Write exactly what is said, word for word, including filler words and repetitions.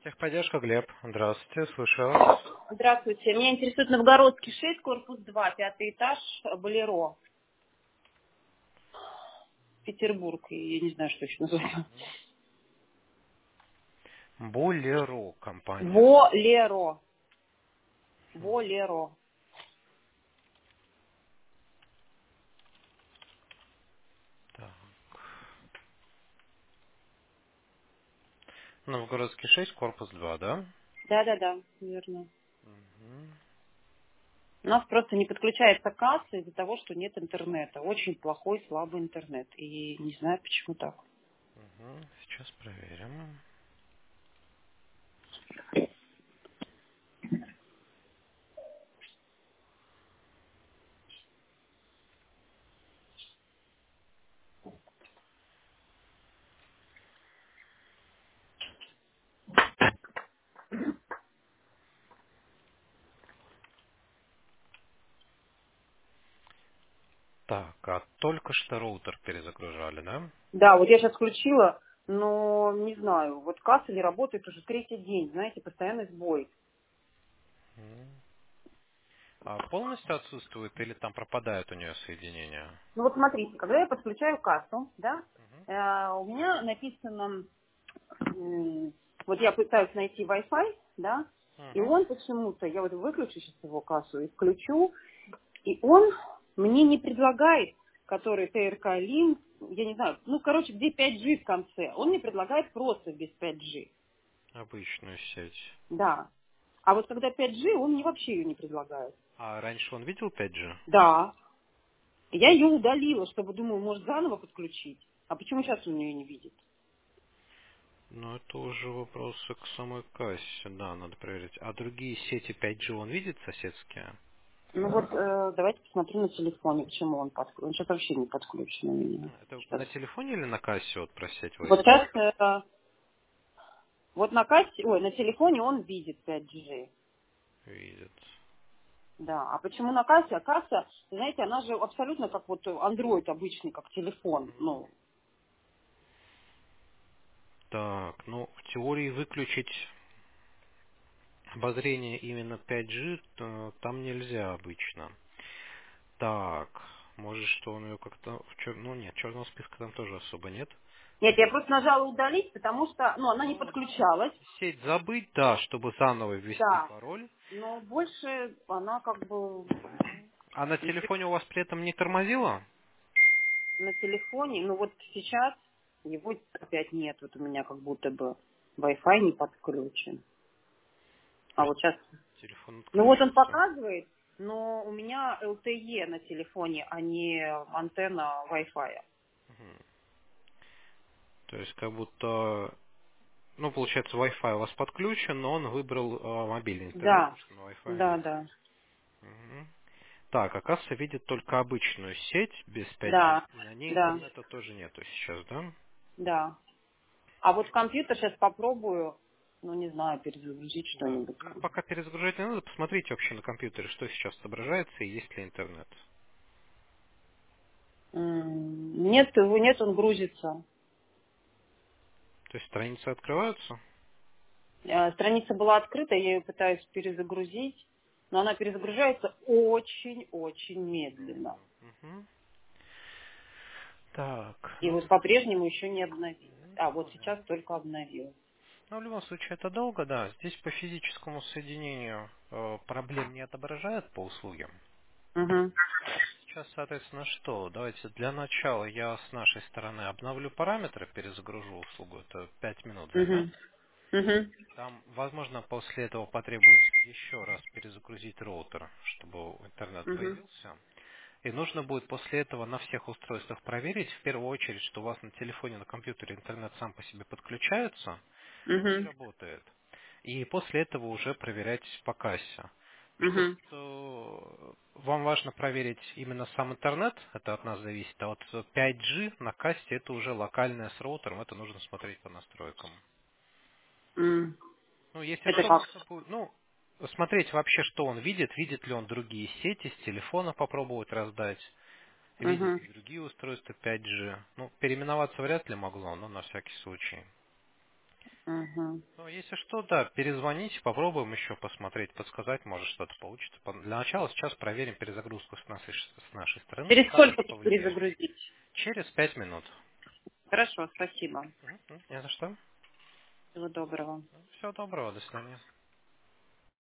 Техподдержка, Глеб. Здравствуйте, слушаю вас. Здравствуйте. Меня интересует Новгородский шесть, корпус два, пятый этаж, Болеро, Петербург. И Я не знаю, что еще называется. Болеро компания. Болеро. Болеро. Так. Новгородский шесть, корпус два, да? Да-да-да, верно. Мгм. У нас просто не подключается касса из-за того, что нет интернета. Очень плохой, слабый интернет. И не знаю, почему так. Мгм. Сейчас проверим. Так, а только что роутер перезагружали, да? Да, вот я сейчас включила, но не знаю. Вот касса не работает уже третий день. Знаете, постоянный сбой. Мгм. А полностью отсутствует или там пропадает у нее соединение? Ну вот смотрите, когда я подключаю кассу, да, Мгм. э, у меня написано, м, вот я пытаюсь найти Wi-Fi, да, и Мгм. он почему-то, я вот выключу сейчас его кассу и включу, и он мне не предлагает, который Т Р К Link, я не знаю, ну, короче, где пять джи в конце, он мне предлагает просто без пять джи, Обычную сеть. да. А вот когда пять джи, он мне вообще ее не предлагает. А раньше он видел пять джи? Да. Я ее удалила, чтобы, думаю, может, заново подключить. А почему сейчас он ее не видит? Ну, это уже вопросы к самой кассе, да, надо проверить. А другие сети пять джи он видит, соседские? Ну вот, э, давайте посмотрю на телефоне, почему он подключен. Он сейчас вообще не подключен у меня. Это Сейчас. на телефоне или на кассе вот про сеть Вот Wi-Fi? сейчас, э, вот на кассе, ой, на телефоне он видит пять джи. Видит. Да, а почему на кассе? А касса, знаете, она же абсолютно как вот Android обычный, как телефон. Мгм. Ну, Так, ну, в теории выключить обозрение именно пять джи то там нельзя обычно. Так, может, что он ее как-то в чер... Ну, нет, черного списка там тоже особо нет. нет, я просто нажала удалить, потому что, ну, она не Ну, подключалась. сеть забыть, да, чтобы заново ввести Да, пароль. но больше она как бы А на ничего телефоне у вас при этом не тормозило? на телефоне, ну вот сейчас его опять нет, вот у меня как будто бы Wi-Fi не подключен. То А есть вот сейчас, телефон ну вот он отключился. показывает, но у меня Л Т Е на телефоне, а не антенна Wi-Fi. Мгм. То есть как будто, ну, получается, Wi-Fi у вас подключен, но он выбрал э, мобильный интернет, Да, потому что на Wi-Fi да, нет. да, Мгм. Так, оказывается, видит только обычную сеть без пять джи, да, и на ней да, интернета тоже нету сейчас, да? да. А вот компьютер сейчас попробую, ну не знаю, перезагрузить Да. что-нибудь. Ну, пока перезагружать не надо, посмотрите вообще на компьютере, что сейчас отображается и есть ли интернет. М, Нет, его нет, он грузится. То есть страницы открываются? Э, Страница была открыта, я ее пытаюсь перезагрузить, но она перезагружается очень-очень медленно. Мгм. Так, И ну, вот по-прежнему еще не обновилась. м, А вот посмотрим. сейчас только обновилась. Ну, в любом случае, это долго, да. Здесь по физическому соединению э, проблем не отображает по услуге. Угу. Сейчас, соответственно, что? Давайте для начала я с нашей стороны обновлю параметры, перезагружу услугу. Это пять минут займет. Угу. Угу. Там, возможно, после этого потребуется еще раз перезагрузить роутер, чтобы интернет Угу. появился. И нужно будет после этого на всех устройствах проверить, в первую очередь, что у вас на телефоне, на компьютере интернет сам по себе подключается и Угу. работает. И после этого уже проверять по кассе. Потому что Угу. э, вам важно проверить именно сам интернет, это от нас зависит, а вот пять джи на кассе это уже локальное с роутером, это нужно смотреть по настройкам. М. Ну, если Это как? что-то будет, ну, смотреть вообще, что он видит, видит ли он другие сети, с телефона попробовать раздать, видит Угу. ли другие устройства пять джи. Ну, переименоваться вряд ли могло, но на всякий случай. Угу. Ну, если что, да, перезвоните, попробуем еще посмотреть, подсказать, может что-то получится. По- Для начала сейчас проверим перезагрузку с нашей, с нашей стороны, Через как это сколько повлияет. перезагрузить? Через пять минут. Хорошо, спасибо. Мгм, мгм, не за что. Всего доброго. Всего доброго, до свидания.